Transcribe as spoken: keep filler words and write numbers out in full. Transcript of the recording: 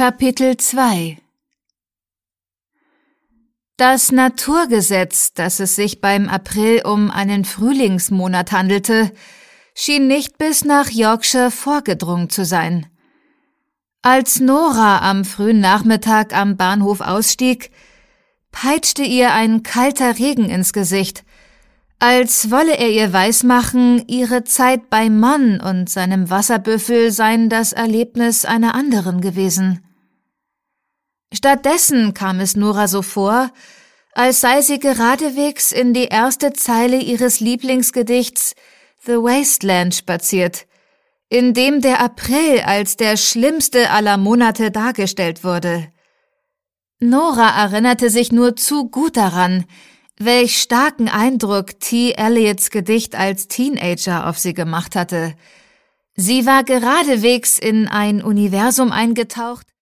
Kapitel zwei Das Naturgesetz, dass es sich beim April um einen Frühlingsmonat handelte, schien nicht bis nach Yorkshire vorgedrungen zu sein. Als Nora am frühen Nachmittag am Bahnhof ausstieg, peitschte ihr ein kalter Regen ins Gesicht, als wolle er ihr weismachen, ihre Zeit bei Mon und seinem Wasserbüffel seien das Erlebnis einer anderen gewesen. Stattdessen kam es Nora so vor, als sei sie geradewegs in die erste Zeile ihres Lieblingsgedichts The Wasteland spaziert, in dem der April als der schlimmste aller Monate dargestellt wurde. Nora erinnerte sich nur zu gut daran, welch starken Eindruck T. Eliots Gedicht als Teenager auf sie gemacht hatte. Sie war geradewegs in ein Universum eingetaucht,